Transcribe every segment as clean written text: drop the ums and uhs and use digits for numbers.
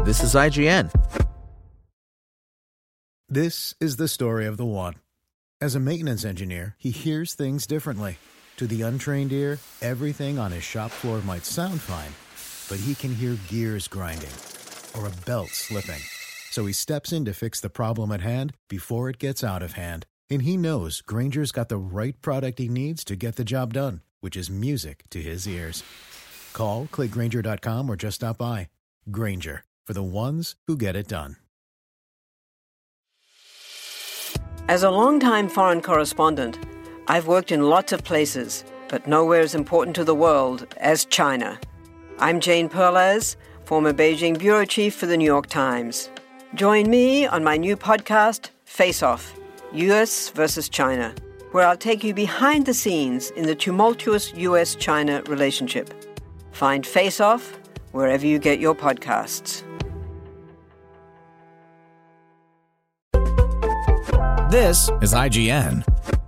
This is IGN. This is the story of the one. As a maintenance engineer, he hears things differently. To the untrained ear, everything on his shop floor might sound fine, but he can hear gears grinding or a belt slipping. So he steps in to fix the problem at hand before it gets out of hand. And he knows Grainger's got the right product he needs to get the job done, which is music to his ears. Call, click Grainger.com, or just stop by. Grainger, for the ones who get it done. As a longtime foreign correspondent, I've worked in lots of places, but nowhere as important to the world as China. I'm Jane Perlez, former Beijing bureau chief for the New York Times. Join me on my new podcast, Face Off, U.S. versus China, where I'll take you behind the scenes in the tumultuous U.S.-China relationship. Find Face Off wherever you get your podcasts. This is IGN.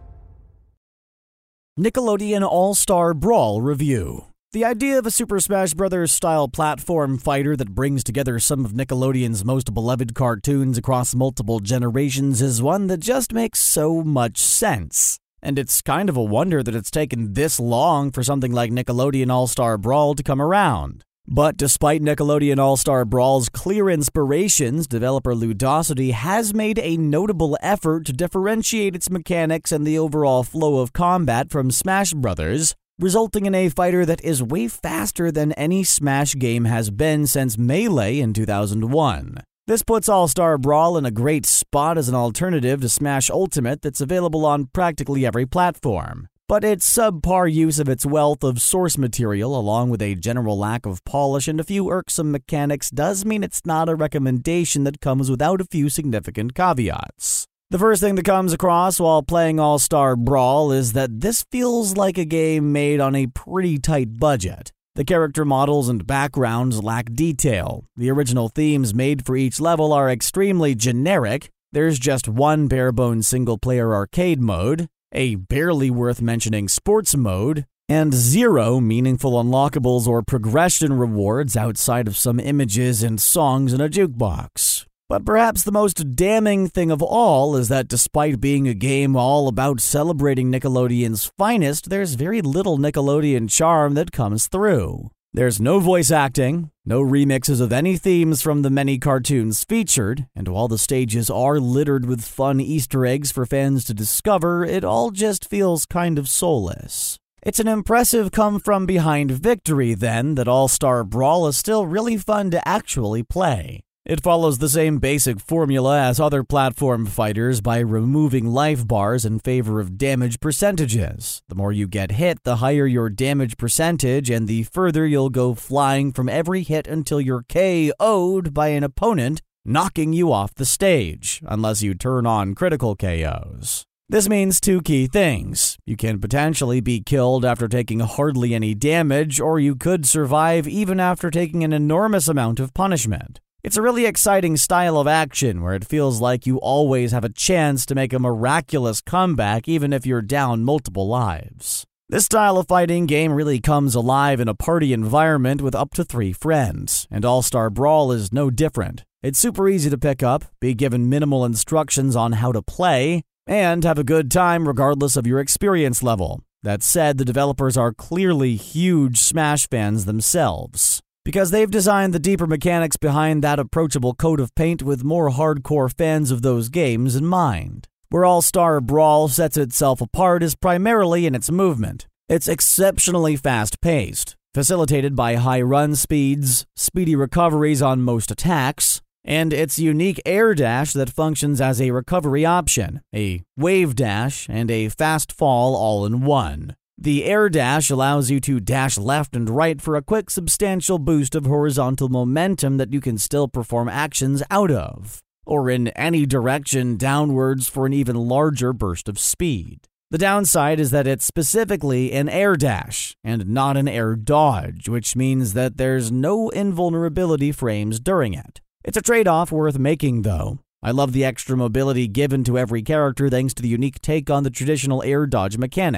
Nickelodeon All-Star Brawl Review. The idea of a Super Smash Bros.-style platform fighter that brings together some of Nickelodeon's most beloved cartoons across multiple generations is one that just makes so much sense. And it's kind of a wonder that it's taken this long for something like Nickelodeon All-Star Brawl to come around. But despite Nickelodeon All-Star Brawl's clear inspirations, developer Ludosity has made a notable effort to differentiate its mechanics and the overall flow of combat from Smash Bros., resulting in a fighter that is way faster than any Smash game has been since Melee in 2001. This puts All-Star Brawl in a great spot as an alternative to Smash Ultimate that's available on practically every platform. But its subpar use of its wealth of source material, along with a general lack of polish and a few irksome mechanics, does mean it's not a recommendation that comes without a few significant caveats. The first thing that comes across while playing All-Star Brawl is that this feels like a game made on a pretty tight budget. The character models and backgrounds lack detail. The original themes made for each level are extremely generic. There's just one bare-bones single-player arcade mode, a barely worth mentioning sports mode, and zero meaningful unlockables or progression rewards outside of some images and songs in a jukebox. But perhaps the most damning thing of all is that despite being a game all about celebrating Nickelodeon's finest, there's very little Nickelodeon charm that comes through. There's no voice acting, no remixes of any themes from the many cartoons featured, and while the stages are littered with fun Easter eggs for fans to discover, it all just feels kind of soulless. It's an impressive come-from-behind victory, then, that All-Star Brawl is still really fun to actually play. It follows the same basic formula as other platform fighters by removing life bars in favor of damage percentages. The more you get hit, the higher your damage percentage, and the further you'll go flying from every hit until you're KO'd by an opponent, knocking you off the stage, unless you turn on critical KOs. This means two key things. You can potentially be killed after taking hardly any damage, or you could survive even after taking an enormous amount of punishment. It's a really exciting style of action where it feels like you always have a chance to make a miraculous comeback even if you're down multiple lives. This style of fighting game really comes alive in a party environment with up to 3 friends, and All-Star Brawl is no different. It's super easy to pick up, be given minimal instructions on how to play, and have a good time regardless of your experience level. That said, the developers are clearly huge Smash fans themselves, because they've designed the deeper mechanics behind that approachable coat of paint with more hardcore fans of those games in mind. Where All-Star Brawl sets itself apart is primarily in its movement. It's exceptionally fast-paced, facilitated by high run speeds, speedy recoveries on most attacks, and its unique air dash that functions as a recovery option, a wave dash, and a fast fall all in one. The air dash allows you to dash left and right for a quick, substantial boost of horizontal momentum that you can still perform actions out of, or in any direction downwards for an even larger burst of speed. The downside is that it's specifically an air dash and not an air dodge, which means that there's no invulnerability frames during it. It's a trade-off worth making, though. I love the extra mobility given to every character thanks to the unique take on the traditional air dodge mechanic.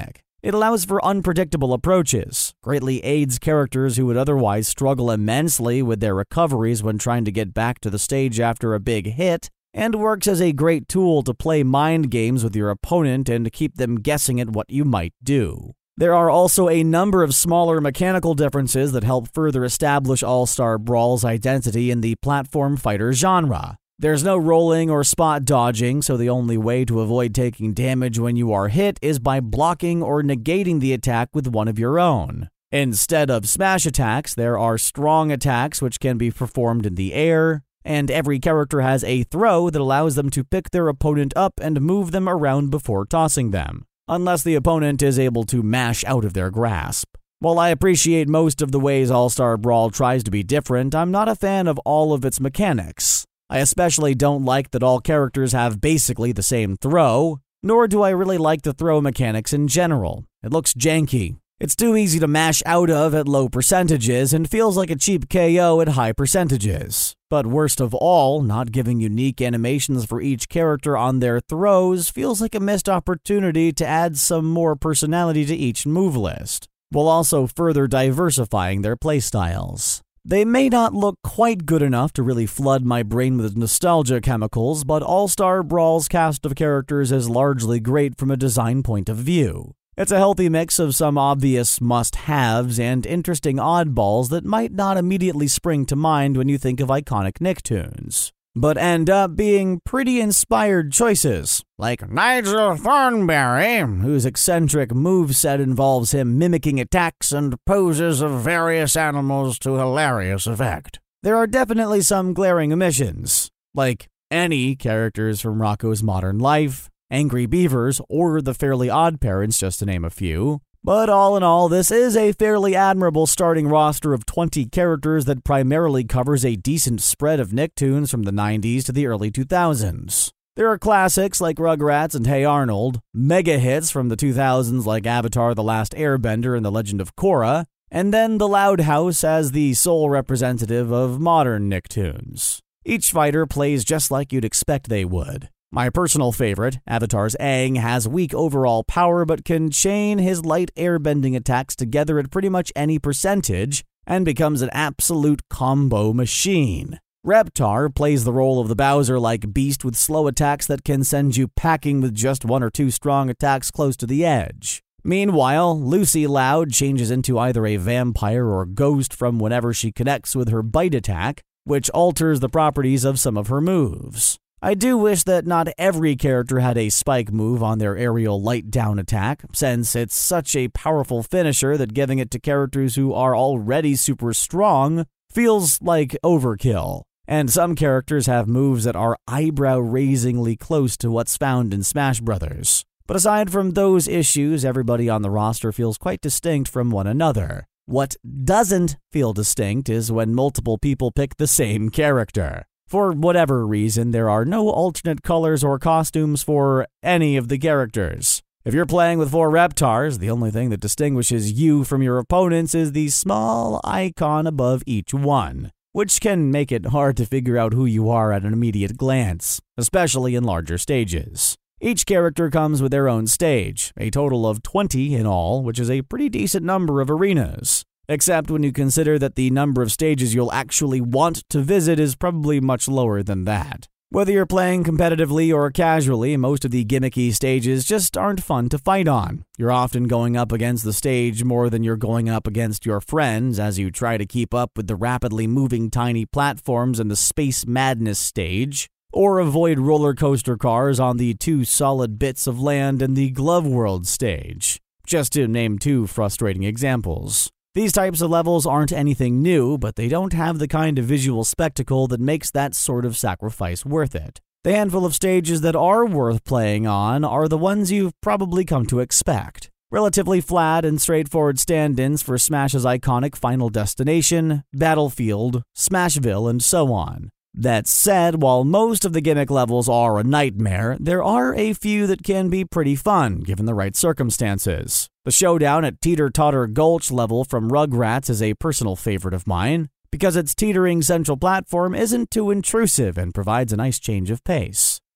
It allows for unpredictable approaches, greatly aids characters who would otherwise struggle immensely with their recoveries when trying to get back to the stage after a big hit, and works as a great tool to play mind games with your opponent and keep them guessing at what you might do. There are also a number of smaller mechanical differences that help further establish All-Star Brawl's identity in the platform fighter genre. There's no rolling or spot dodging, so the only way to avoid taking damage when you are hit is by blocking or negating the attack with one of your own. Instead of smash attacks, there are strong attacks which can be performed in the air, and every character has a throw that allows them to pick their opponent up and move them around before tossing them, unless the opponent is able to mash out of their grasp. While I appreciate most of the ways All-Star Brawl tries to be different, I'm not a fan of all of its mechanics. I especially don't like that all characters have basically the same throw, nor do I really like the throw mechanics in general. It looks janky. It's too easy to mash out of at low percentages and feels like a cheap KO at high percentages. But worst of all, not giving unique animations for each character on their throws feels like a missed opportunity to add some more personality to each move list, while also further diversifying their playstyles. They may not look quite good enough to really flood my brain with nostalgia chemicals, but All-Star Brawl's cast of characters is largely great from a design point of view. It's a healthy mix of some obvious must-haves and interesting oddballs that might not immediately spring to mind when you think of iconic Nicktoons, but end up being pretty inspired choices, like Nigel Thornberry, whose eccentric moveset involves him mimicking attacks and poses of various animals to hilarious effect. There are definitely some glaring omissions, like any characters from Rocko's Modern Life, Angry Beavers, or the Fairly Odd Parents, just to name a few. But all in all, this is a fairly admirable starting roster of 20 characters that primarily covers a decent spread of Nicktoons from the 90s to the early 2000s. There are classics like Rugrats and Hey Arnold, mega hits from the 2000s like Avatar: The Last Airbender and The Legend of Korra, and then the Loud House as the sole representative of modern Nicktoons. Each fighter plays just like you'd expect they would. My personal favorite, Avatar's Aang, has weak overall power but can chain his light airbending attacks together at pretty much any percentage and becomes an absolute combo machine. Reptar plays the role of the Bowser-like beast with slow attacks that can send you packing with just one or two strong attacks close to the edge. Meanwhile, Lucy Loud changes into either a vampire or ghost from whenever she connects with her bite attack, which alters the properties of some of her moves. I do wish that not every character had a spike move on their aerial light down attack, since it's such a powerful finisher that giving it to characters who are already super strong feels like overkill. And some characters have moves that are eyebrow-raisingly close to what's found in Smash Bros. But aside from those issues, everybody on the roster feels quite distinct from one another. What doesn't feel distinct is when multiple people pick the same character. For whatever reason, there are no alternate colors or costumes for any of the characters. If you're playing with 4 Reptars, the only thing that distinguishes you from your opponents is the small icon above each one, which can make it hard to figure out who you are at an immediate glance, especially in larger stages. Each character comes with their own stage, a total of 20 in all, which is a pretty decent number of arenas. Except when you consider that the number of stages you'll actually want to visit is probably much lower than that. Whether you're playing competitively or casually, most of the gimmicky stages just aren't fun to fight on. You're often going up against the stage more than you're going up against your friends as you try to keep up with the rapidly moving tiny platforms in the Space Madness stage, or avoid roller coaster cars on the 2 solid bits of land in the Glove World stage, just to name 2 frustrating examples. These types of levels aren't anything new, but they don't have the kind of visual spectacle that makes that sort of sacrifice worth it. The handful of stages that are worth playing on are the ones you've probably come to expect. Relatively flat and straightforward stand-ins for Smash's iconic Final Destination, Battlefield, Smashville, and so on. That said, while most of the gimmick levels are a nightmare, there are a few that can be pretty fun, given the right circumstances. The showdown at Teeter Totter Gulch level from Rugrats is a personal favorite of mine, because its teetering central platform isn't too intrusive and provides a nice change of pace.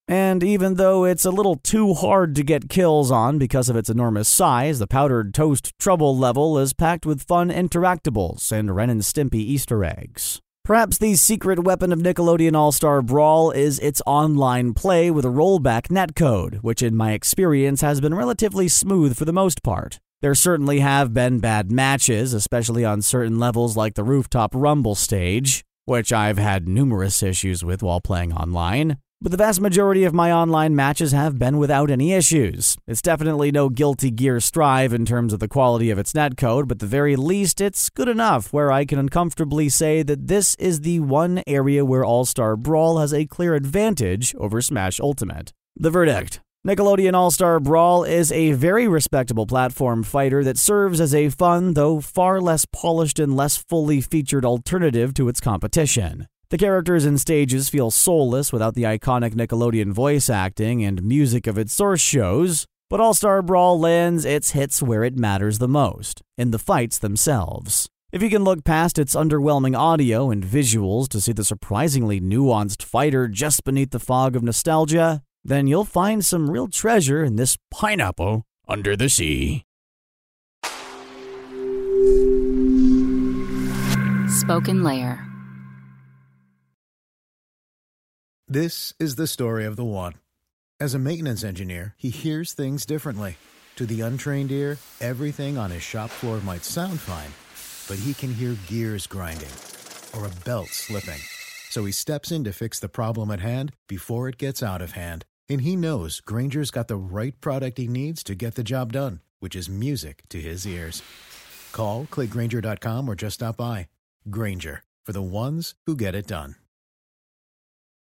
And even though it's a little too hard to get kills on because of its enormous size, the Powdered Toast Trouble level is packed with fun interactables and Ren and Stimpy Easter eggs. Perhaps the secret weapon of Nickelodeon All-Star Brawl is its online play with a rollback netcode, which in my experience has been relatively smooth for the most part. There certainly have been bad matches, especially on certain levels like the Rooftop Rumble stage, which I've had numerous issues with while playing online. But the vast majority of my online matches have been without any issues. It's definitely no Guilty Gear Strive in terms of the quality of its netcode, but at the very least it's good enough where I can uncomfortably say that this is the one area where All-Star Brawl has a clear advantage over Smash Ultimate. The verdict: Nickelodeon All-Star Brawl is a very respectable platform fighter that serves as a fun, though far less polished and less fully featured alternative to its competition. The characters and stages feel soulless without the iconic Nickelodeon voice acting and music of its source shows, but All-Star Brawl lands its hits where it matters the most, in the fights themselves. If you can look past its underwhelming audio and visuals to see the surprisingly nuanced fighter just beneath the fog of nostalgia, then you'll find some real treasure in this pineapple under the sea. Spoken Layer. This is the story of the one. As a maintenance engineer, he hears things differently. To the untrained ear, everything on his shop floor might sound fine, but he can hear gears grinding or a belt slipping. So he steps in to fix the problem at hand before it gets out of hand. And he knows Grainger's got the right product he needs to get the job done, which is music to his ears. Call, click Grainger.com, or just stop by. Grainger, for the ones who get it done.